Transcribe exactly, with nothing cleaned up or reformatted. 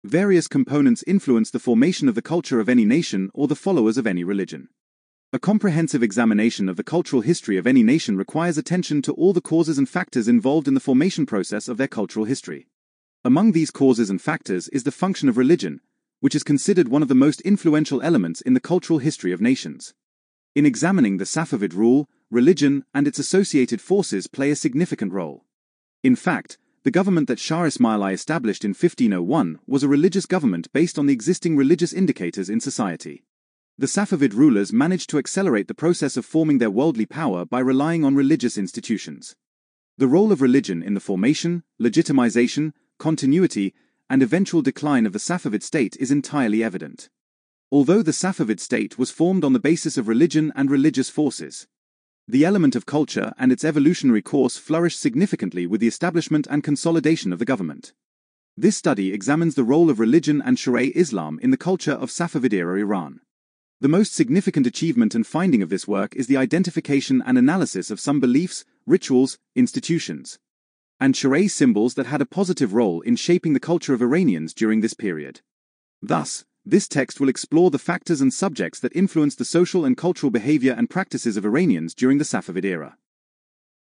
Various components influence the formation of the culture of any nation or the followers of any religion. A comprehensive examination of the cultural history of any nation requires attention to all the causes and factors involved in the formation process of their cultural history. Among these causes and factors is the function of religion, which is considered one of the most influential elements in the cultural history of nations. In examining the Safavid rule, religion and its associated forces play a significant role. In fact, the government that Shah Ismail I established in fifteen oh one was a religious government based on the existing religious indicators in society. The Safavid rulers managed to accelerate the process of forming their worldly power by relying on religious institutions. The role of religion in the formation, legitimization, continuity, and eventual decline of the Safavid state is entirely evident. Although the Safavid state was formed on the basis of religion and religious forces, the element of culture and its evolutionary course flourished significantly with the establishment and consolidation of the government. This study examines the role of religion and Sharia Islam in the culture of Safavid-era Iran. The most significant achievement and finding of this work is the identification and analysis of some beliefs, rituals, institutions, and Sharia symbols that had a positive role in shaping the culture of Iranians during this period. Thus, this text will explore the factors and subjects that influenced the social and cultural behavior and practices of Iranians during the Safavid era.